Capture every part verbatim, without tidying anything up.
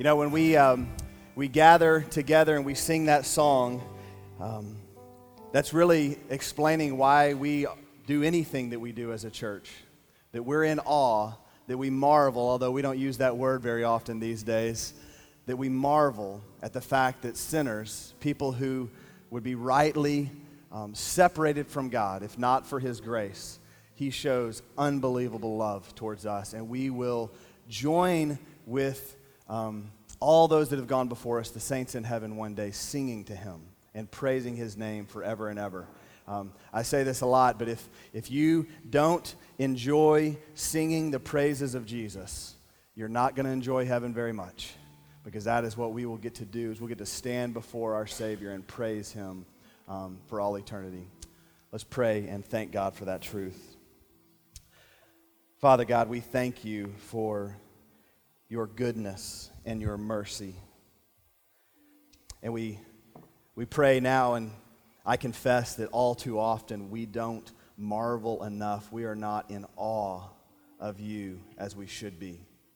You know, when we um, we gather together and we sing that song, um, that's really explaining why we do anything that we do as a church. That we're in awe, that we marvel, although we don't use that word very often these days, that we marvel at the fact that sinners, people who would be rightly um, separated from God, if not for His grace, He shows unbelievable love towards us, and we will join with um, all those that have gone before us, the saints in heaven one day, singing to Him and praising His name forever and ever. Um, I say this a lot, but if, if you don't enjoy singing the praises of Jesus, you're not going to enjoy heaven very much, because that is what we will get to do, is we'll get to stand before our Savior and praise Him um, for all eternity. Let's pray and thank God for that truth. Father God, we thank You for Your goodness and Your mercy. And we we pray now, and I confess that all too often we don't marvel enough. We are not in awe of You as we should be.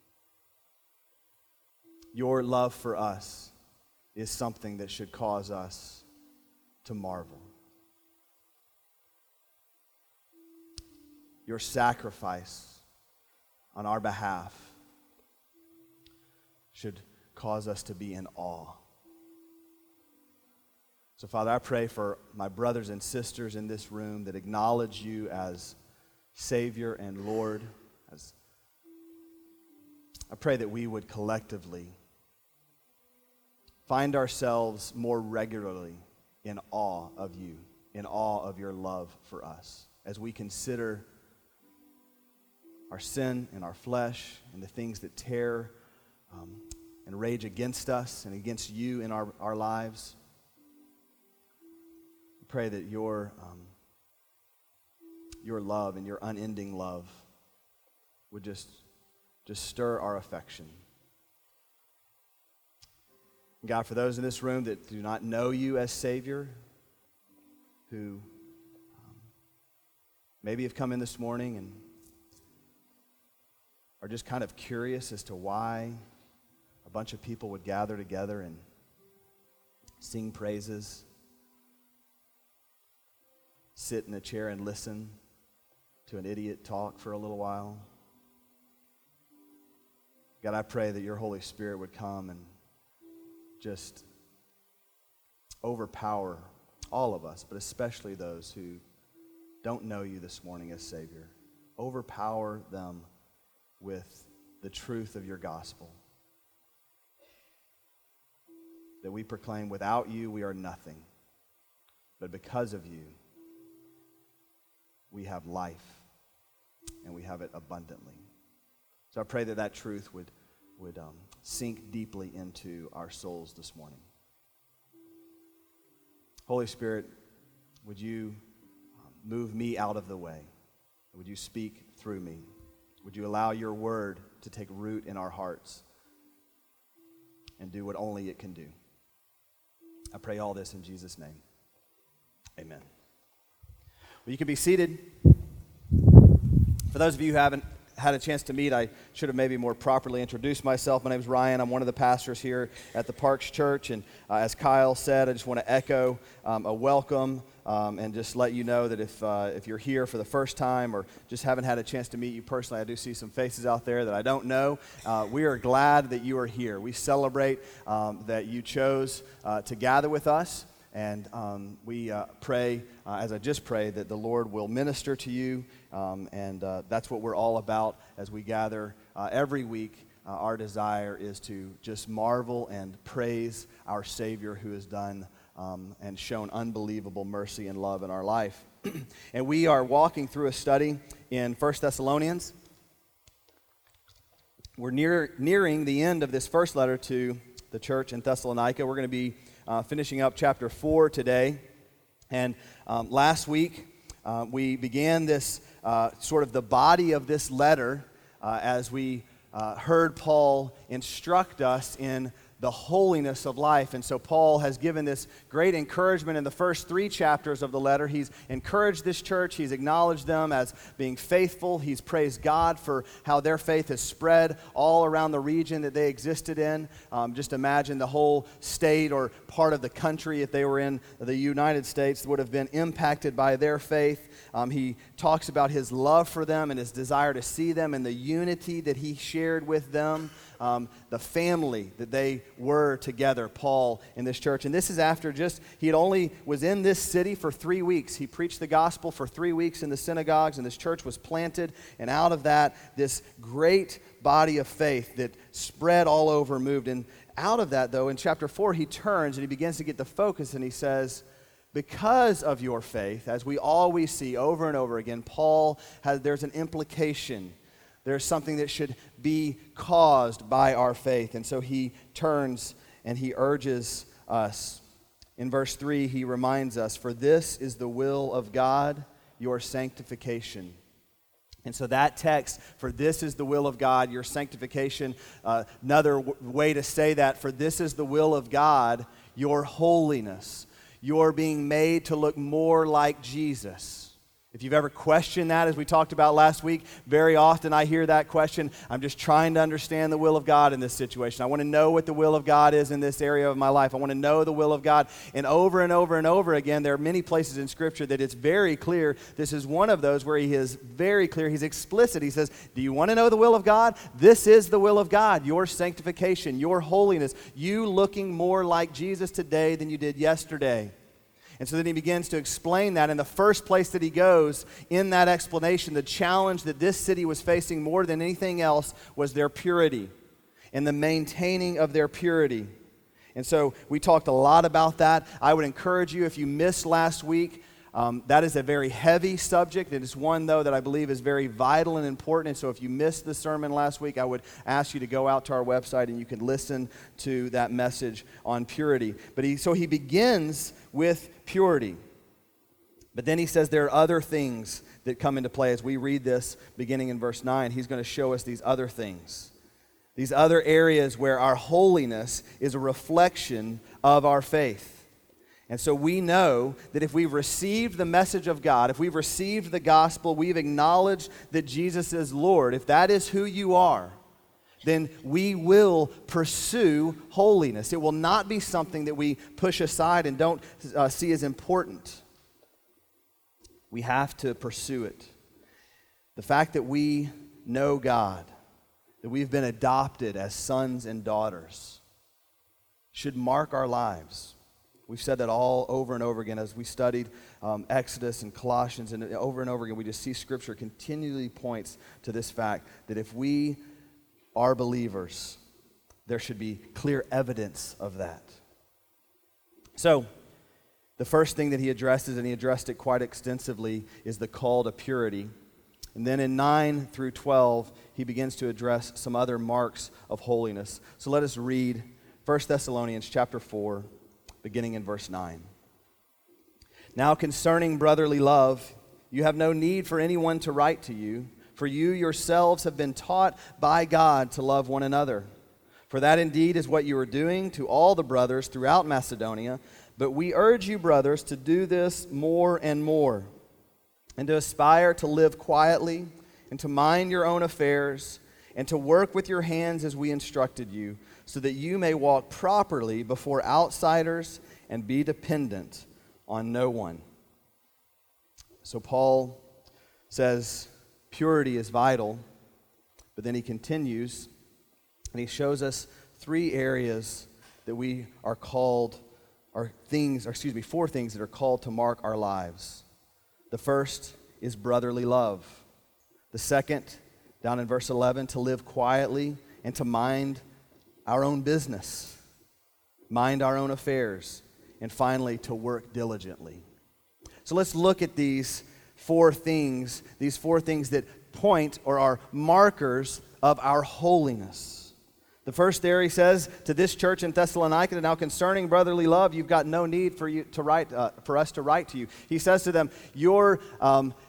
Your love for us is something that should cause us to marvel. Your sacrifice on our behalf should cause us to be in awe. So, Father, I pray for my brothers and sisters in this room that acknowledge You as Savior and Lord. As I pray that we would collectively find ourselves more regularly in awe of You, in awe of Your love for us, as we consider our sin and our flesh and the things that tear um, and rage against us and against You in our, our lives. Pray that your um, your love and Your unending love would just, just stir our affection. God, for those in this room that do not know You as Savior, who um, maybe have come in this morning and are just kind of curious as to why a bunch of people would gather together and sing praises, sit in a chair and listen to an idiot talk for a little while. God, I pray that Your Holy Spirit would come and just overpower all of us, but especially those who don't know You this morning as Savior. Overpower them with the truth of Your gospel. That we proclaim, without You we are nothing, but because of You we have life, and we have it abundantly. So I pray that that truth would, would um, sink deeply into our souls this morning. Holy Spirit, would You um, move me out of the way? Would You speak through me? Would You allow Your word to take root in our hearts and do what only it can do? I pray all this in Jesus' name. Amen. Well, you can be seated. For those of you who haven't had a chance to meet, I should have maybe more properly introduced myself. My name is Ryan. I'm one of the pastors here at the Parks Church. And uh, as Kyle said, I just want to echo um, a welcome um, and just let you know that if uh, if you're here for the first time or just haven't had a chance to meet you personally, I do see some faces out there that I don't know. Uh, we are glad that you are here. We celebrate um, that you chose uh, to gather with us. And um, we uh, pray, uh, as I just prayed, that the Lord will minister to you. Um, and uh, that's what we're all about as we gather uh, every week. Uh, our desire is to just marvel and praise our Savior, who has done um, and shown unbelievable mercy and love in our life. And we are walking through a study in First Thessalonians. We're near, nearing the end of this first letter to the church in Thessalonica. We're going to be Uh, finishing up chapter four today. And um, last week, uh, we began this uh, sort of the body of this letter uh, as we uh, heard Paul instruct us in the holiness of life. And so Paul has given this great encouragement in the first three chapters of the letter. He's encouraged this church. He's acknowledged them as being faithful. He's praised God for how their faith has spread all around the region that they existed in. Um, just imagine the whole state or part of the country, if they were in the United States, would have been impacted by their faith. Um, he talks about his love for them and his desire to see them and the unity that he shared with them. Um, the family that they were together, Paul, in this church. And this is after just, he had only was in this city for three weeks. He preached the gospel for three weeks in the synagogues, and this church was planted. And out of that, this great body of faith that spread all over moved. And out of that, though, in chapter four, he turns and he begins to get the focus, and he says, because of your faith, as we always see over and over again, Paul has, there's an implication. There's something that should be caused by our faith. And so he turns and he urges us. In verse three, he reminds us, for this is the will of God, your sanctification. And so that text, for this is the will of God, your sanctification, uh, another w- way to say that, for this is the will of God, your holiness. You're being made to look more like Jesus. If you've ever questioned that, as we talked about last week, very often I hear that question. I'm just trying to understand the will of God in this situation. I want to know what the will of God is in this area of my life. I want to know the will of God. And over and over and over again, there are many places in Scripture that it's very clear. This is one of those where he is very clear. He's explicit. He says, do you want to know the will of God? This is the will of God, your sanctification, your holiness, you looking more like Jesus today than you did yesterday. And so then he begins to explain that. In the first place that he goes in that explanation, the challenge that this city was facing more than anything else was their purity and the maintaining of their purity. And so we talked a lot about that. I would encourage you, if you missed last week, um, that is a very heavy subject. It is one, though, that I believe is very vital and important. And so if you missed the sermon last week, I would ask you to go out to our website and you can listen to that message on purity. But he, so he begins with purity. But then he says there are other things that come into play. As we read this beginning in verse nine, he's going to show us these other things. These other areas where our holiness is a reflection of our faith. And so we know that if we've received the message of God, if we've received the gospel, we've acknowledged that Jesus is Lord, if that is who you are, then we will pursue holiness. It will not be something that we push aside and don't uh, see as important. We have to pursue it. The fact that we know God, that we've been adopted as sons and daughters, should mark our lives. We've said that all over and over again as we studied um, Exodus and Colossians, and over and over again we just see Scripture continually points to this fact that if we are believers, there should be clear evidence of that. So, the first thing that he addresses, and he addressed it quite extensively, is the call to purity. And then in nine through twelve, he begins to address some other marks of holiness. So let us read First Thessalonians chapter four, beginning in verse nine. Now concerning brotherly love, you have no need for anyone to write to you, for you yourselves have been taught by God to love one another. For that indeed is what you are doing to all the brothers throughout Macedonia. But we urge you, brothers, to do this more and more, and to aspire to live quietly, and to mind your own affairs, and to work with your hands as we instructed you, so that you may walk properly before outsiders and be dependent on no one. So Paul says purity is vital, but then he continues and he shows us three areas that we are called, or things, or excuse me, four things that are called to mark our lives. The first is brotherly love. The second, down in verse eleven, to live quietly and to mind our own business, mind our own affairs, and finally, to work diligently. So let's look at these four things, these four things that point or are markers of our holiness. The first there he says to this church in Thessalonica, now concerning brotherly love, you've got no need for you to write uh, for us to write to you. He says to them, your um,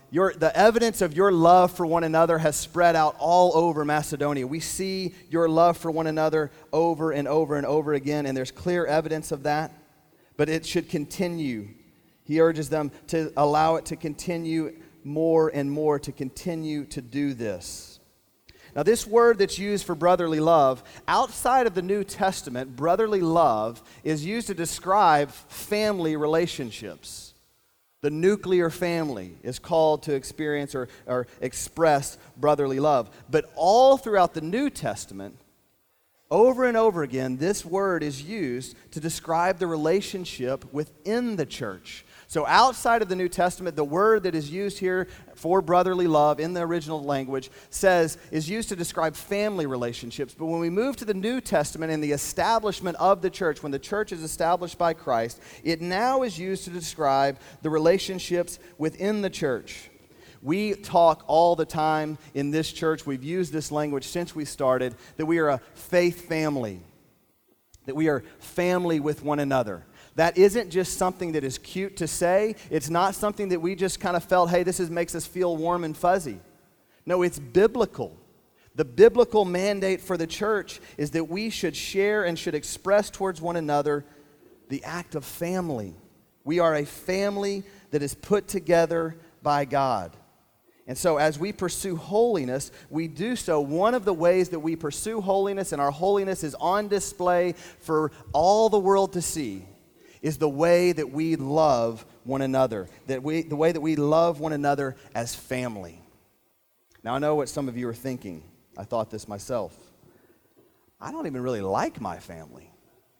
your, the evidence of your love for one another has spread out all over Macedonia. We see your love for one another over and over and over again, and there's clear evidence of that, but it should continue. He urges them to allow it to continue more and more, to continue to do this. Now, this word that's used for brotherly love, outside of the New Testament, brotherly love is used to describe family relationships. The nuclear family is called to experience or, or express brotherly love. But all throughout the New Testament, over and over again, this word is used to describe the relationship within the church. So outside of the New Testament, the word that is used here for brotherly love in the original language says, is used to describe family relationships. But when we move to the New Testament and the establishment of the church, when the church is established by Christ, it now is used to describe the relationships within the church. We talk all the time in this church, we've used this language since we started, that we are a faith family, that we are family with one another. That isn't just something that is cute to say. It's not something that we just kind of felt, hey, this is, makes us feel warm and fuzzy. No, it's biblical. The biblical mandate for the church is that we should share and should express towards one another the act of family. We are a family that is put together by God. And so as we pursue holiness, we do so. One of the ways that we pursue holiness, and our holiness is on display for all the world to see, is the way that we love one another, that we, the way that we love one another as family. Now, I know what some of you are thinking. I thought this myself. I don't even really like my family.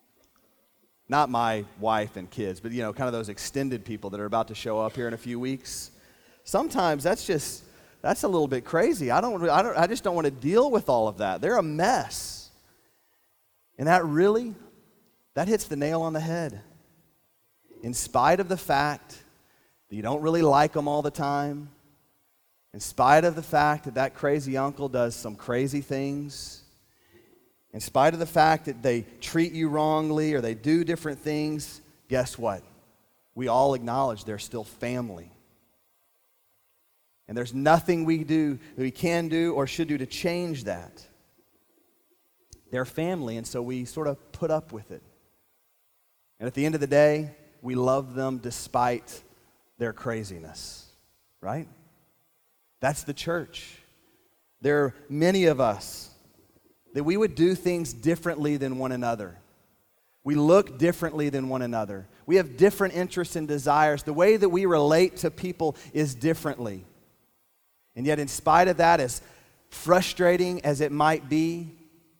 Not my wife and kids, but, you know, kind of those extended people that are about to show up here in a few weeks. Sometimes that's just, that's a little bit crazy. I don't, I don't, I just don't want to deal with all of that. They're a mess. And that really, that hits the nail on the head. In spite of the fact that you don't really like them all the time, in spite of the fact that that crazy uncle does some crazy things, in spite of the fact that they treat you wrongly or they do different things, guess what? We all acknowledge they're still family. And there's nothing we do that we can do or should do to change that. They're family, and so we sort of put up with it. And at the end of the day, we love them despite their craziness, right? That's the church. There are many of us that we would do things differently than one another. We look differently than one another. We have different interests and desires. The way that we relate to people is differently. And yet, in spite of that, as frustrating as it might be,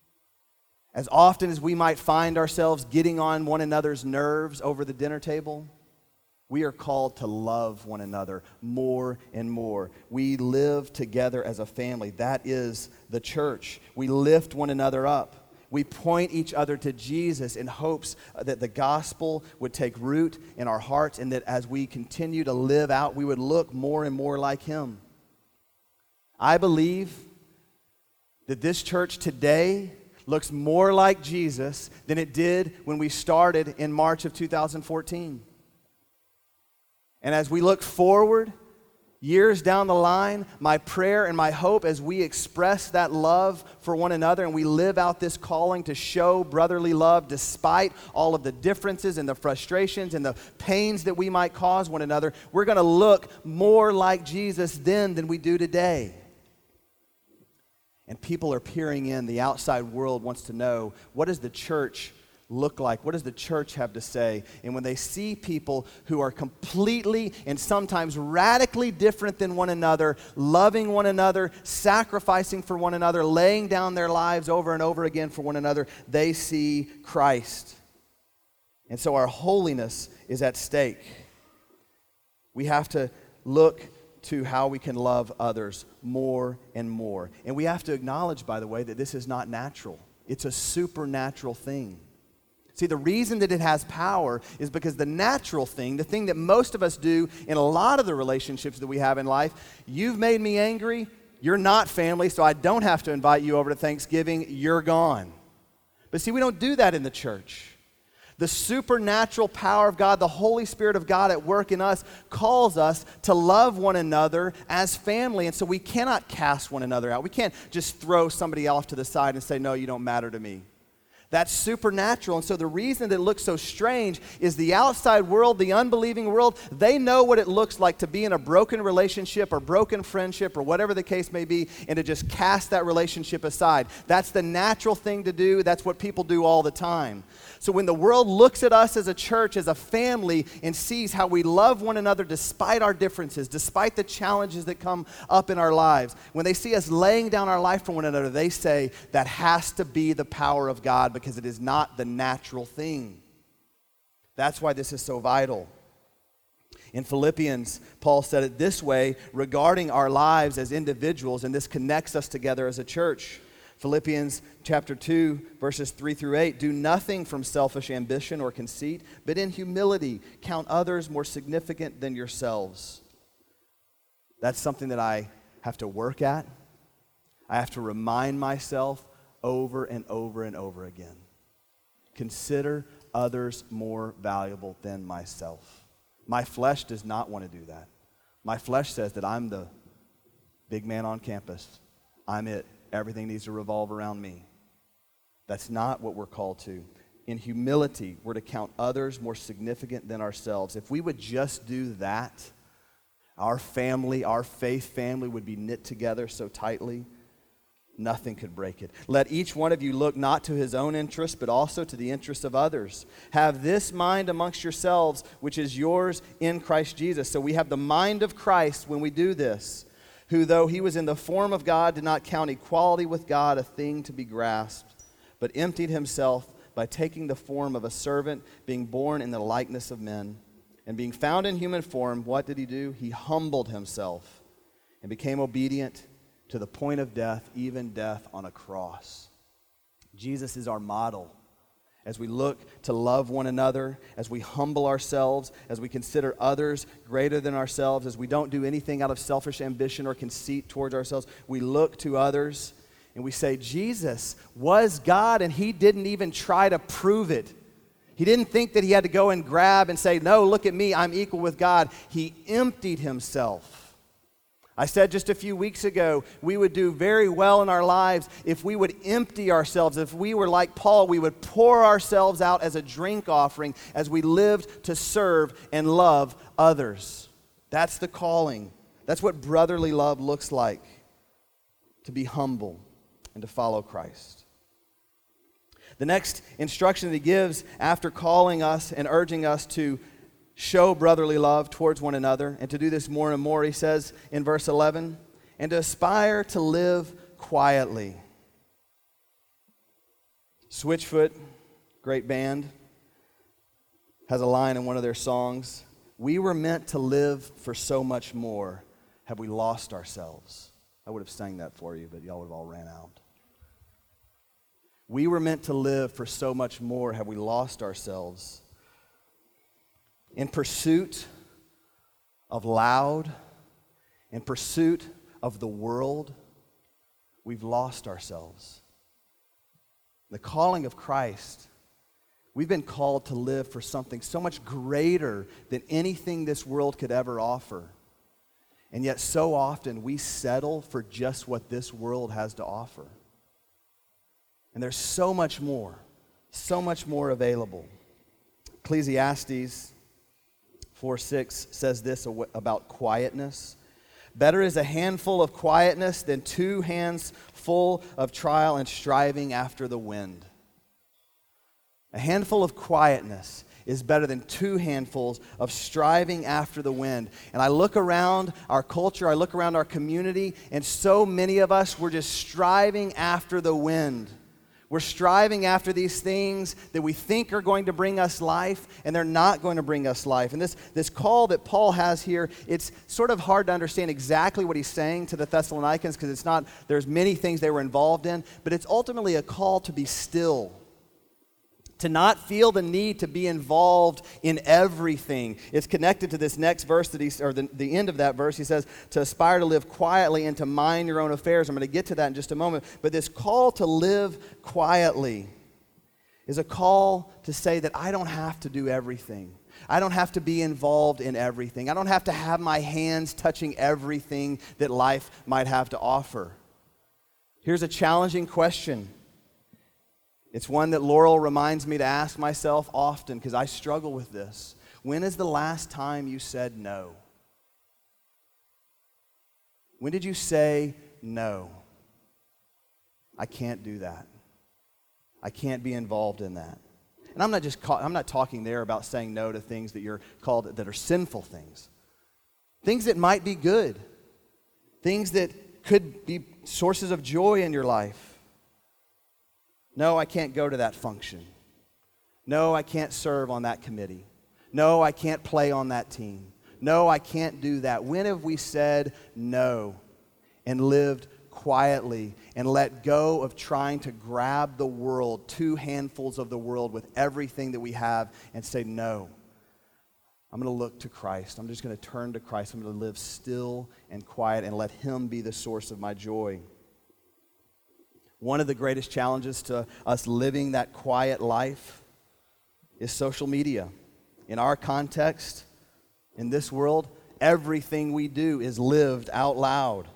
as often as we might find ourselves getting on one another's nerves over the dinner table, we are called to love one another more and more. We live together as a family. That is the church. We lift one another up. We point each other to Jesus in hopes that the gospel would take root in our hearts, and that as we continue to live out, we would look more and more like Him. I believe that this church today looks more like Jesus than it did when we started in March of two thousand fourteen. And as we look forward, years down the line, my prayer and my hope as we express that love for one another and we live out this calling to show brotherly love despite all of the differences and the frustrations and the pains that we might cause one another, we're going to look more like Jesus then than we do today. And people are peering in. The outside world wants to know, what does the church look like? What does the church have to say? And when they see people who are completely and sometimes radically different than one another, loving one another, sacrificing for one another, laying down their lives over and over again for one another, they see Christ. And so our holiness is at stake. We have to look to how we can love others more and more. And we have to acknowledge, by the way, that this is not natural. It's a supernatural thing. See, the reason that it has power is because the natural thing, the thing that most of us do in a lot of the relationships that we have in life, you've made me angry, you're not family, so I don't have to invite you over to Thanksgiving, you're gone. But see, we don't do that in the church. The supernatural power of God, the Holy Spirit of God at work in us, calls us to love one another as family. And so we cannot cast one another out. We can't just throw somebody off to the side and say, no, you don't matter to me. That's supernatural. And so the reason that it looks so strange is the outside world, the unbelieving world, they know what it looks like to be in a broken relationship or broken friendship or whatever the case may be, and to just cast that relationship aside. That's the natural thing to do. That's what people do all the time. So when the world looks at us as a church, as a family, and sees how we love one another despite our differences, despite the challenges that come up in our lives, when they see us laying down our life for one another, they say that has to be the power of God, because it is not the natural thing. That's why this is so vital. In Philippians, Paul said it this way regarding our lives as individuals, and this connects us together as a church. Philippians chapter two, verses three through eight, do nothing from selfish ambition or conceit, but in humility count others more significant than yourselves. That's something that I have to work at. I have to remind myself over and over and over again. Consider others more valuable than myself. My flesh does not want to do that. My flesh says that I'm the big man on campus. I'm it. Everything needs to revolve around me. That's not what we're called to. In humility, we're to count others more significant than ourselves. If we would just do that, our family, our faith family would be knit together so tightly, nothing could break it. Let each one of you look not to his own interest, but also to the interests of others. Have this mind amongst yourselves, which is yours in Christ Jesus. So we have the mind of Christ when we do this, who, though he was in the form of God, did not count equality with God a thing to be grasped, but emptied himself by taking the form of a servant, being born in the likeness of men. And being found in human form, what did he do? He humbled himself and became obedient to the point of death, even death on a cross. Jesus is our model. As we look to love one another, as we humble ourselves, as we consider others greater than ourselves, as we don't do anything out of selfish ambition or conceit towards ourselves, we look to others and we say, Jesus was God and he didn't even try to prove it. He didn't think that he had to go and grab and say, no, look at me, I'm equal with God. He emptied himself. I said just a few weeks ago, we would do very well in our lives if we would empty ourselves. If we were like Paul, we would pour ourselves out as a drink offering as we lived to serve and love others. That's the calling. That's what brotherly love looks like, to be humble and to follow Christ. The next instruction that he gives after calling us and urging us to show brotherly love towards one another, and to do this more and more, he says in verse eleven, and to aspire to live quietly. Switchfoot, great band, has a line in one of their songs, we were meant to live for so much more. Have we lost ourselves? I would have sang that for you, but y'all would have all ran out. We were meant to live for so much more. Have we lost ourselves? In pursuit of loud, in pursuit of the world, we've lost ourselves. The calling of Christ, we've been called to live for something so much greater than anything this world could ever offer. And yet so often we settle for just what this world has to offer. And there's so much more, so much more available. Ecclesiastes four six says this about quietness. Better is a handful of quietness than two hands full of trial and striving after the wind. A handful of quietness is better than two handfuls of striving after the wind. And I look around our culture, I look around our community, and so many of us, we're just striving after the wind. We're striving after these things that we think are going to bring us life, and they're not going to bring us life. And this, this call that Paul has here, it's sort of hard to understand exactly what he's saying to the Thessalonians, because it's not, there's many things they were involved in, but it's ultimately a call to be still, to not feel the need to be involved in everything. It's connected to this next verse, that he, or the, the end of that verse. He says, to aspire to live quietly and to mind your own affairs. I'm going to get to that in just a moment. But this call to live quietly is a call to say that I don't have to do everything. I don't have to be involved in everything. I don't have to have my hands touching everything that life might have to offer. Here's a challenging question. It's one that Laurel reminds me to ask myself often because I struggle with this. When is the last time you said no? When did you say no? I can't do that. I can't be involved in that. And I'm not just ca- I'm not talking there about saying no to things that you're called that are sinful things. Things that might be good. Things that could be sources of joy in your life. No, I can't go to that function. No, I can't serve on that committee. No, I can't play on that team. No, I can't do that. When have we said no and lived quietly and let go of trying to grab the world, two handfuls of the world with everything that we have and say, no, I'm going to look to Christ. I'm just going to turn to Christ. I'm going to live still and quiet and let Him be the source of my joy. One of the greatest challenges to us living that quiet life is social media. In our context, in this world, everything we do is lived out loud.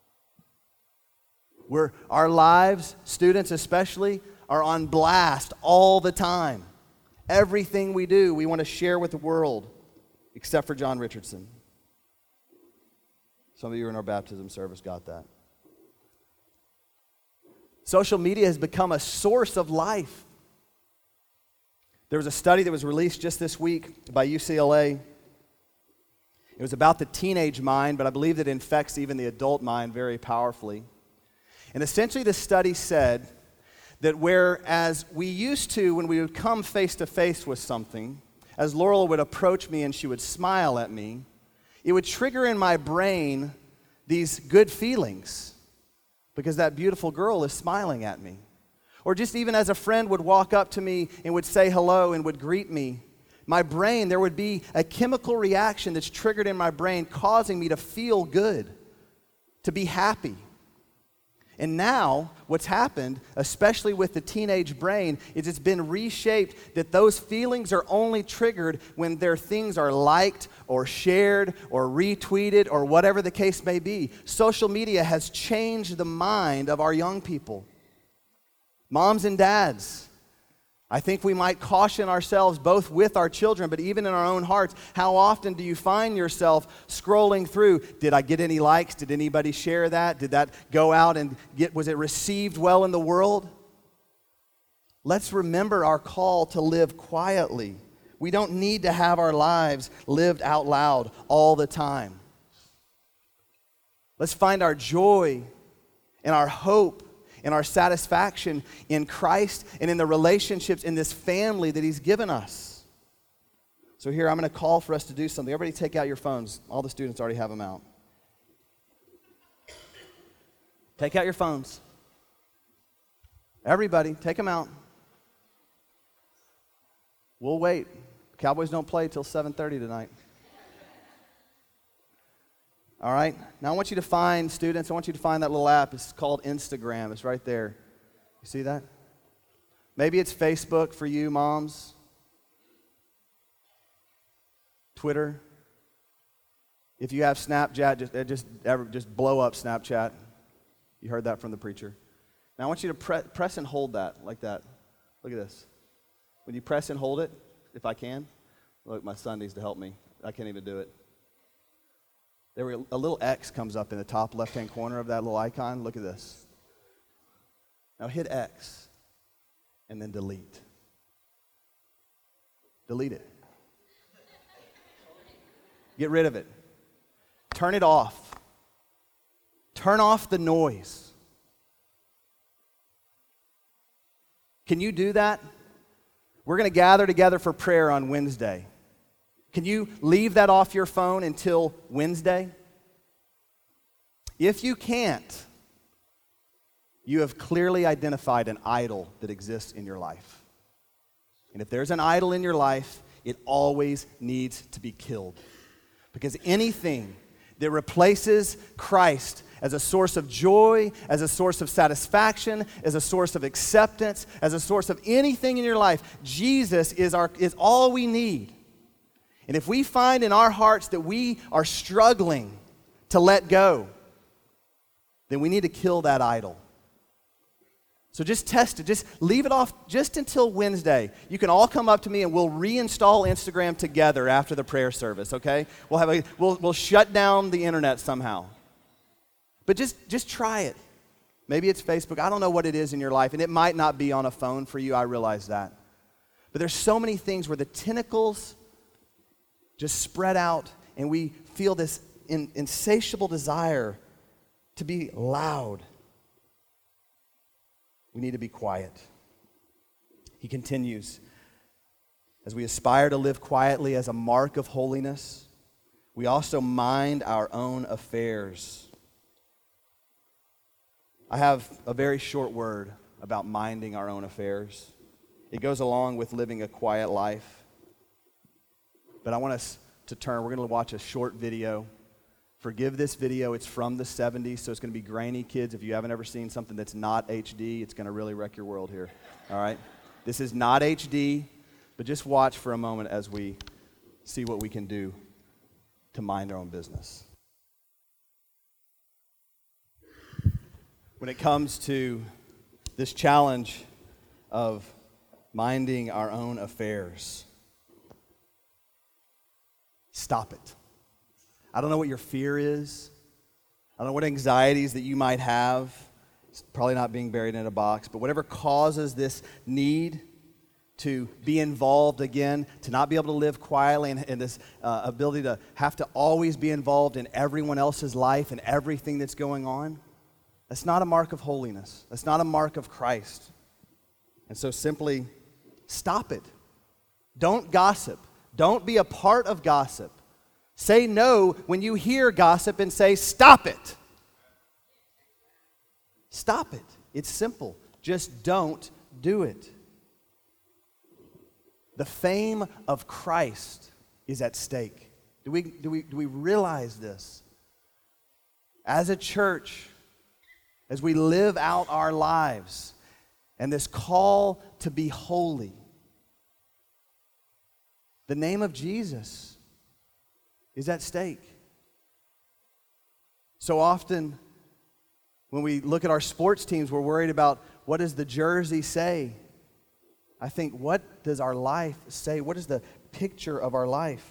We're, our lives, students especially, are on blast all the time. Everything we do, we want to share with the world, except for John Richardson. Some of you in our baptism service got that. Social media has become a source of life. There was a study that was released just this week by U C L A. It was about the teenage mind, but I believe that it infects even the adult mind very powerfully. And essentially the study said that whereas we used to, when we would come face to face with something, as Laurel would approach me and she would smile at me, it would trigger in my brain these good feelings because that beautiful girl is smiling at me. Or just even as a friend would walk up to me and would say hello and would greet me, my brain, there would be a chemical reaction that's triggered in my brain causing me to feel good, to be happy. And now, what's happened, especially with the teenage brain, is it's been reshaped that those feelings are only triggered when their things are liked or shared or retweeted or whatever the case may be. Social media has changed the mind of our young people. Moms and dads, I think we might caution ourselves both with our children, but even in our own hearts. How often do you find yourself scrolling through? Did I get any likes? Did anybody share that? Did that go out and get, was it received well in the world? Let's remember our call to live quietly. We don't need to have our lives lived out loud all the time. Let's find our joy and our hope and our satisfaction in Christ and in the relationships in this family that He's given us. So here, I'm going to call for us to do something. Everybody take out your phones. All the students already have them out. Take out your phones. Everybody, take them out. We'll wait. Cowboys don't play till seven thirty tonight. All right? Now I want you to find, students, I want you to find that little app. It's called Instagram. It's right there. You see that? Maybe it's Facebook for you moms. Twitter. If you have Snapchat, just just, ever, just blow up Snapchat. You heard that from the preacher. Now I want you to pre- press and hold that like that. Look at this. When you press and hold it, if I can. Look, my son needs to help me. I can't even do it. There we, a little X comes up in the top left-hand corner of that little icon. Look at this. Now hit X and then delete. Delete it. Get rid of it. Turn it off. Turn off the noise. Can you do that? We're going to gather together for prayer on Wednesday. Can you leave that off your phone until Wednesday? If you can't, you have clearly identified an idol that exists in your life. And if there's an idol in your life, it always needs to be killed. Because anything that replaces Christ as a source of joy, as a source of satisfaction, as a source of acceptance, as a source of anything in your life. Jesus is, our, is all we need. And if we find in our hearts that we are struggling to let go, then we need to kill that idol. So just test it. Just leave it off just until Wednesday. You can all come up to me and we'll reinstall Instagram together after the prayer service, okay? We'll have a we'll we'll shut down the internet somehow. But just just try it. Maybe it's Facebook. I don't know what it is in your life, and it might not be on a phone for you. I realize that. But there's so many things where the tentacles just spread out and we feel this in, insatiable desire to be loud. We need to be quiet. He continues, as we aspire to live quietly as a mark of holiness, we also mind our own affairs. I have a very short word about minding our own affairs. It goes along with living a quiet life. But I want us to turn. We're going to watch a short video. Forgive this video. It's from the seventies, so it's going to be grainy, kids. If you haven't ever seen something that's not H D, it's going to really wreck your world here. All right? This is not H D, but just watch for a moment as we see what we can do to mind our own business. When it comes to this challenge of minding our own affairs, stop it. I don't know what your fear is. I don't know what anxieties that you might have. It's probably not being buried in a box, but whatever causes this need to be involved again, to not be able to live quietly, and, and this uh, ability to have to always be involved in everyone else's life and everything that's going on, that's not a mark of holiness. That's not a mark of Christ. And so simply stop it. Don't gossip. Don't be a part of gossip. Say no when you hear gossip and say, stop it. Stop it. It's simple. Just don't do it. The fame of Christ is at stake. Do we, do we, do we realize this? As a church, as we live out our lives, and this call to be holy, the name of Jesus is at stake. So often, when we look at our sports teams, we're worried about what does the jersey say? I think, what does our life say? What is the picture of our life?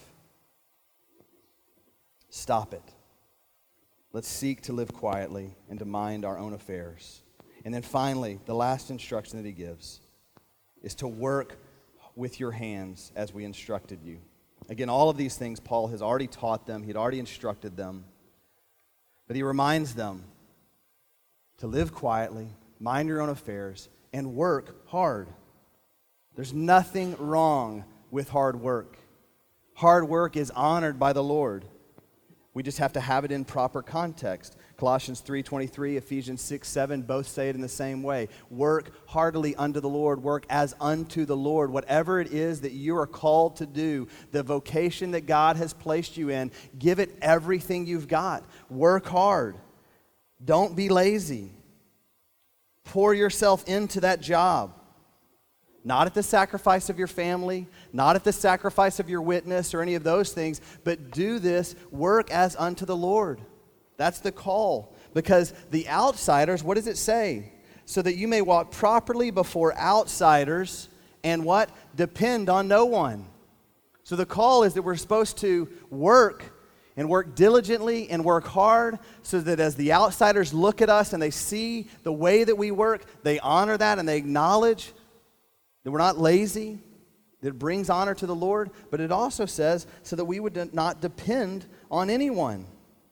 Stop it. Let's seek to live quietly and to mind our own affairs. And then finally, the last instruction that he gives is to work with your hands as we instructed you. Again, all of these things Paul has already taught them. He'd already instructed them. But he reminds them to live quietly, mind your own affairs, and work hard. There's nothing wrong with hard work. Hard work is honored by the Lord. We just have to have it in proper context. Colossians three twenty-three, Ephesians six seven, both say it in the same way. Work heartily unto the Lord. Work as unto the Lord. Whatever it is that you are called to do, the vocation that God has placed you in, give it everything you've got. Work hard. Don't be lazy. Pour yourself into that job. Not at the sacrifice of your family, not at the sacrifice of your witness or any of those things, but do this, work as unto the Lord. That's the call. Because the outsiders, what does it say? So that you may walk properly before outsiders and what? Depend on no one. So the call is that we're supposed to work and work diligently and work hard so that as the outsiders look at us and they see the way that we work, they honor that and they acknowledge that we're not lazy, that it brings honor to the Lord, but it also says so that we would not depend on anyone.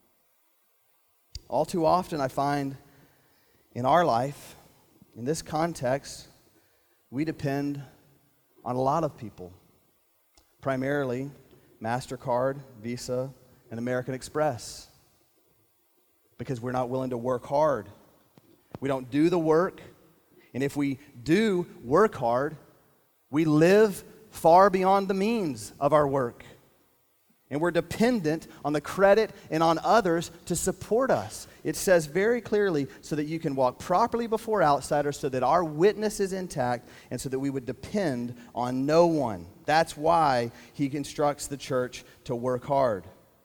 All too often I find in our life, in this context, we depend on a lot of people, primarily MasterCard, Visa, and American Express, because we're not willing to work hard. We don't do the work. And if we do work hard, we live far beyond the means of our work. And we're dependent on the credit and on others to support us. It says very clearly, so that you can walk properly before outsiders, so that our witness is intact, and so that we would depend on no one. That's why he instructs the church to work hard.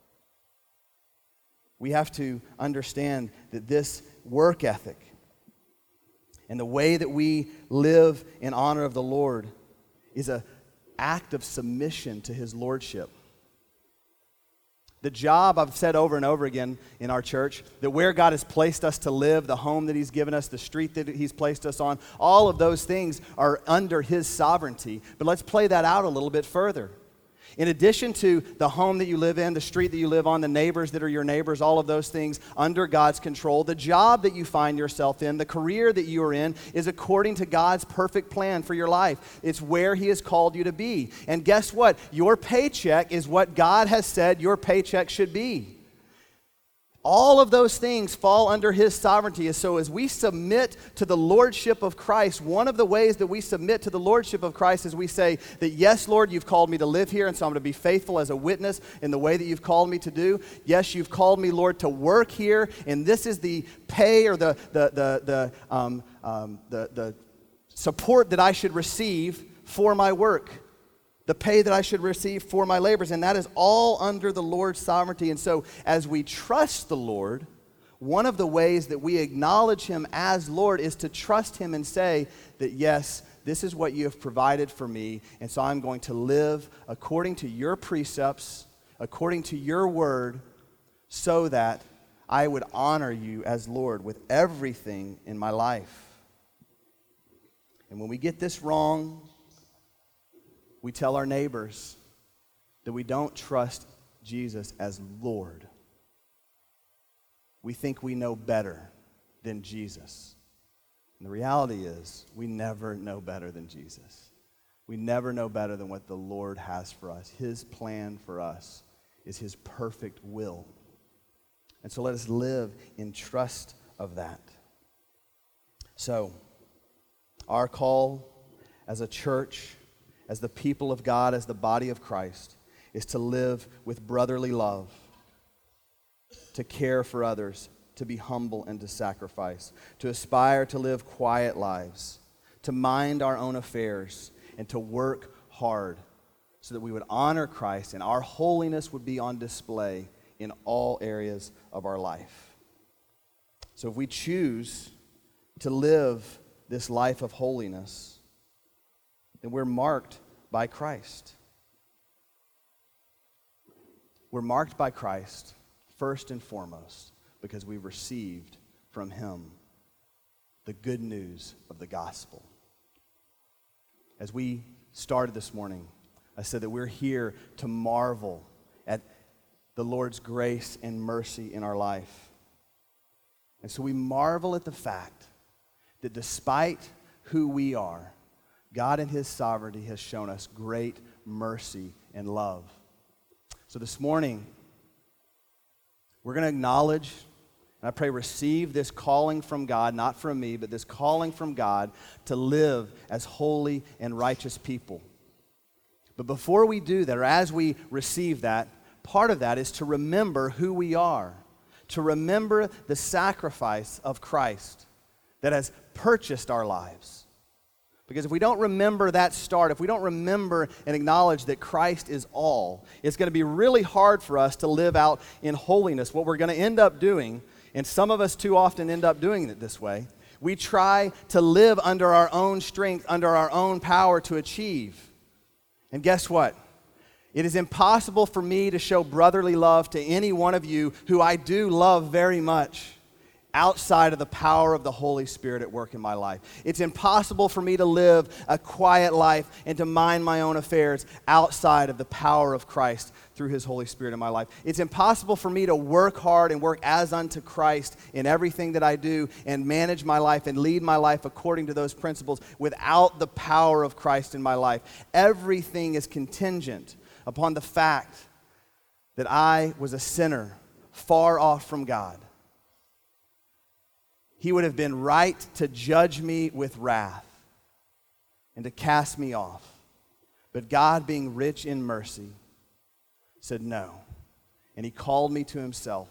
We have to understand that this work ethic and the way that we live in honor of the Lord is an act of submission to his lordship. The job, I've said over and over again in our church, that where God has placed us to live, the home that he's given us, the street that he's placed us on, all of those things are under his sovereignty. But let's play that out a little bit further. In addition to the home that you live in, the street that you live on, the neighbors that are your neighbors, all of those things under God's control, the job that you find yourself in, the career that you are in, is according to God's perfect plan for your life. It's where he has called you to be. And guess what? Your paycheck is what God has said your paycheck should be. All of those things fall under his sovereignty. So as we submit to the lordship of Christ, one of the ways that we submit to the lordship of Christ is we say that, yes, Lord, you've called me to live here, and so I'm going to be faithful as a witness in the way that you've called me to do. Yes, you've called me, Lord, to work here, and this is the pay or the the the the um, um, the, the support that I should receive for my work. The pay that I should receive for my labors, and that is all under the Lord's sovereignty. And so as we trust the Lord, one of the ways that we acknowledge him as Lord is to trust him and say that, yes, this is what you have provided for me, and so I'm going to live according to your precepts, according to your word, so that I would honor you as Lord with everything in my life. And when we get this wrong, we tell our neighbors that we don't trust Jesus as Lord. We think we know better than Jesus. And the reality is, we never know better than Jesus. We never know better than what the Lord has for us. His plan for us is his perfect will. And so let us live in trust of that. So, our call as a church, as the people of God, as the body of Christ, is to live with brotherly love, to care for others, to be humble and to sacrifice, to aspire to live quiet lives, to mind our own affairs, and to work hard so that we would honor Christ and our holiness would be on display in all areas of our life. So if we choose to live this life of holiness, then we're marked by Christ. We're marked by Christ first and foremost because we've received from him the good news of the gospel. As we started this morning, I said that we're here to marvel at the Lord's grace and mercy in our life. And so we marvel at the fact that despite who we are, God in his sovereignty has shown us great mercy and love. So this morning, we're going to acknowledge, and I pray receive this calling from God, not from me, but this calling from God to live as holy and righteous people. But before we do that, or as we receive that, part of that is to remember who we are, to remember the sacrifice of Christ that has purchased our lives. Because if we don't remember that start, if we don't remember and acknowledge that Christ is all, it's going to be really hard for us to live out in holiness. What we're going to end up doing, and some of us too often end up doing it this way, we try to live under our own strength, under our own power to achieve. And guess what? It is impossible for me to show brotherly love to any one of you who I do love very much outside of the power of the Holy Spirit at work in my life. It's impossible for me to live a quiet life and to mind my own affairs outside of the power of Christ through his Holy Spirit in my life. It's impossible for me to work hard and work as unto Christ in everything that I do and manage my life and lead my life according to those principles without the power of Christ in my life. Everything is contingent upon the fact that I was a sinner far off from God. He would have been right to judge me with wrath and to cast me off. But God, being rich in mercy, said no. And he called me to himself.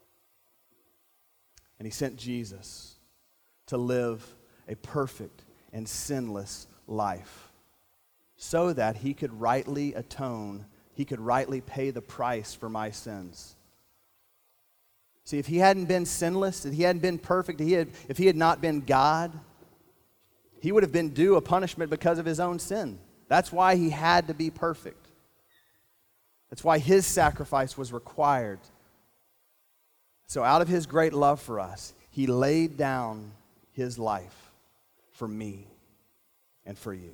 And he sent Jesus to live a perfect and sinless life so that he could rightly atone, he could rightly pay the price for my sins. See, if he hadn't been sinless, if he hadn't been perfect, if he had, if he had not been God, he would have been due a punishment because of his own sin. That's why he had to be perfect. That's why his sacrifice was required. So out of his great love for us, he laid down his life for me and for you,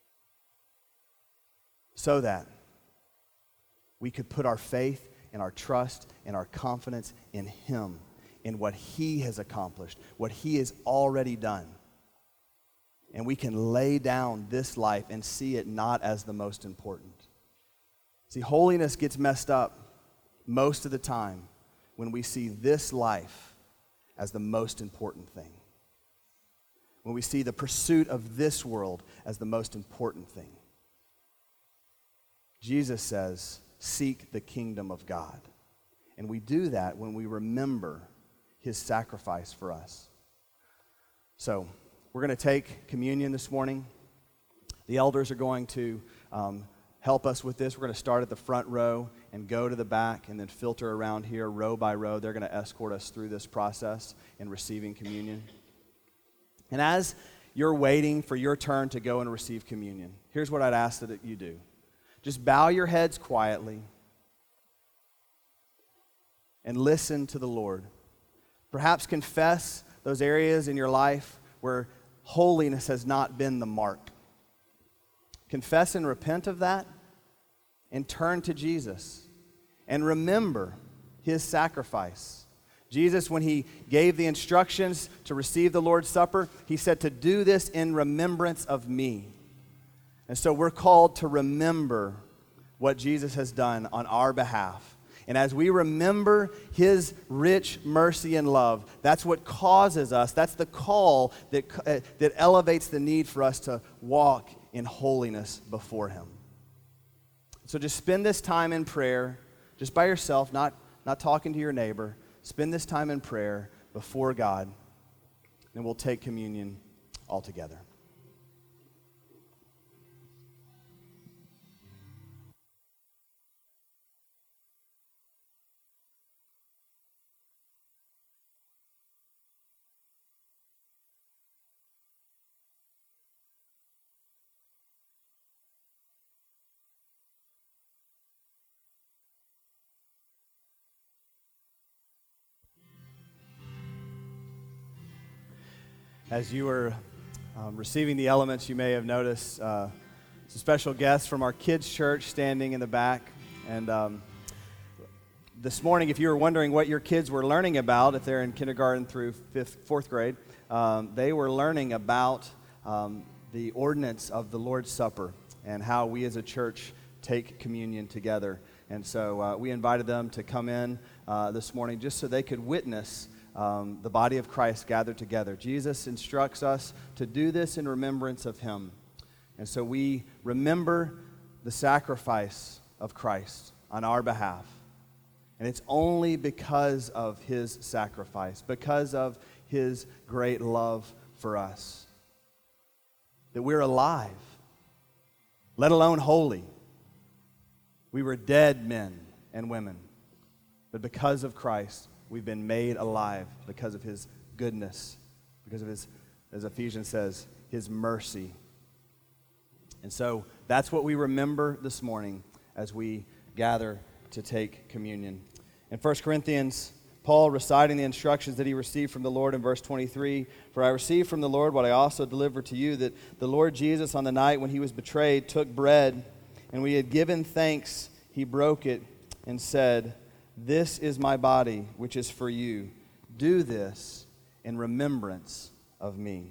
so that we could put our faith and our trust and our confidence in him, in what he has accomplished, what he has already done. And we can lay down this life and see it not as the most important. See, holiness gets messed up most of the time when we see this life as the most important thing. When we see the pursuit of this world as the most important thing. Jesus says, seek the kingdom of God. And we do that when we remember his sacrifice for us. So, we're going to take communion this morning. The elders are going to um, help us with this. We're going to start at the front row and go to the back and then filter around here row by row. They're going to escort us through this process in receiving communion. And as you're waiting for your turn to go and receive communion, here's what I'd ask that you do. Just bow your heads quietly and listen to the Lord. Perhaps confess those areas in your life where holiness has not been the mark. Confess and repent of that and turn to Jesus and remember his sacrifice. Jesus, when he gave the instructions to receive the Lord's Supper, he said to do this in remembrance of me. And so we're called to remember what Jesus has done on our behalf. And as we remember his rich mercy and love, that's what causes us, that's the call that, uh, that elevates the need for us to walk in holiness before him. So just spend this time in prayer, just by yourself, not, not talking to your neighbor. Spend this time in prayer before God, and we'll take communion all together. As you were um, receiving the elements, you may have noticed uh, some special guests from our kids' church standing in the back. And um, this morning, if you were wondering what your kids were learning about, if they're in kindergarten through fifth, fourth grade, um, they were learning about um, the ordinance of the Lord's Supper and how we as a church take communion together. And so uh, we invited them to come in uh, this morning just so they could witness Um, the body of Christ gathered together. Jesus instructs us to do this in remembrance of him. And so we remember the sacrifice of Christ on our behalf. And it's only because of his sacrifice, because of his great love for us, that we're alive, let alone holy. We were dead men and women, but because of Christ, we've been made alive because of his goodness, because of his, as Ephesians says, his mercy. And so that's what we remember this morning as we gather to take communion. In First Corinthians, Paul reciting the instructions that he received from the Lord in verse twenty-three, "For I received from the Lord what I also delivered to you, that the Lord Jesus on the night when he was betrayed took bread, and when he had given thanks, he broke it and said, 'This is my body, which is for you. Do this in remembrance of me.'"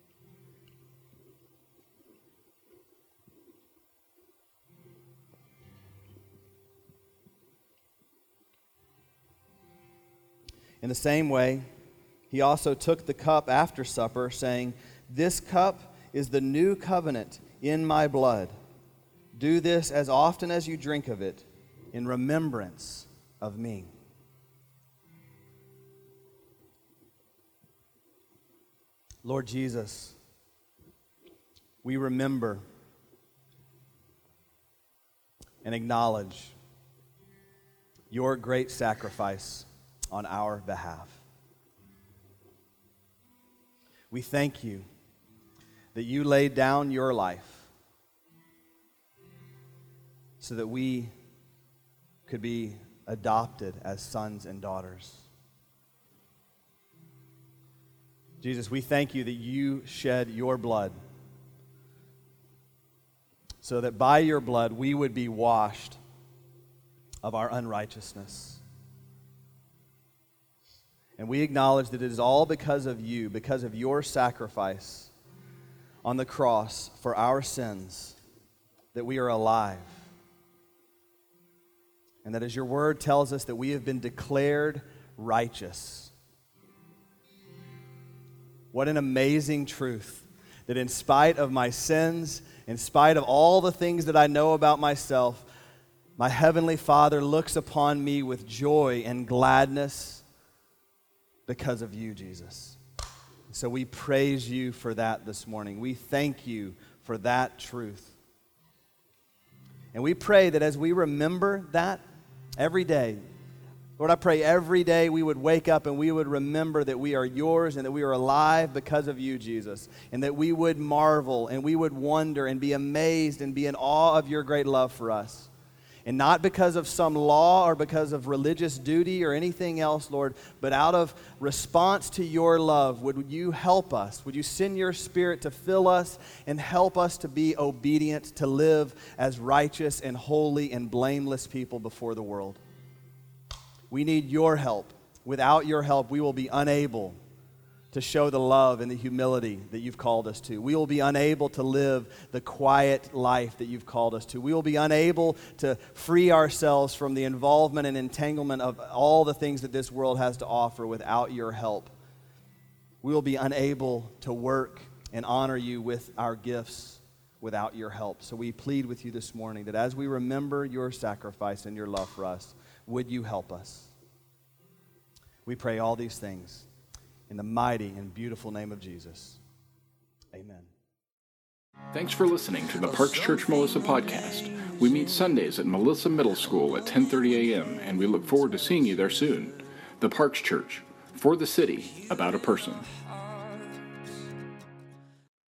In the same way, he also took the cup after supper, saying, "This cup is the new covenant in my blood. Do this as often as you drink of it in remembrance of me. Lord Jesus, we remember and acknowledge your great sacrifice on our behalf. We thank you that you laid down your life so that we could be adopted as sons and daughters. Jesus, we thank you that you shed your blood so that by your blood we would be washed of our unrighteousness. And we acknowledge that it is all because of you, because of your sacrifice on the cross for our sins, that we are alive. And that as your word tells us that we have been declared righteous. What an amazing truth, that in spite of my sins, in spite of all the things that I know about myself, my heavenly Father looks upon me with joy and gladness because of you, Jesus. So we praise you for that this morning. We thank you for that truth. And we pray that as we remember that every day, Lord, I pray every day we would wake up and we would remember that we are yours and that we are alive because of you, Jesus, and that we would marvel and we would wonder and be amazed and be in awe of your great love for us. And not because of some law or because of religious duty or anything else, Lord, but out of response to your love, would you help us? Would you send your Spirit to fill us and help us to be obedient, to live as righteous and holy and blameless people before the world? We need your help. Without your help, we will be unable to show the love and the humility that you've called us to. We will be unable to live the quiet life that you've called us to. We will be unable to free ourselves from the involvement and entanglement of all the things that this world has to offer without your help. We will be unable to work and honor you with our gifts without your help. So we plead with you this morning that as we remember your sacrifice and your love for us, would you help us? We pray all these things in the mighty and beautiful name of Jesus. Amen. Thanks for listening to the Parks Church Melissa podcast. We meet Sundays at Melissa Middle School at ten thirty a.m., and we look forward to seeing you there soon. The Parks Church, for the city, about a person.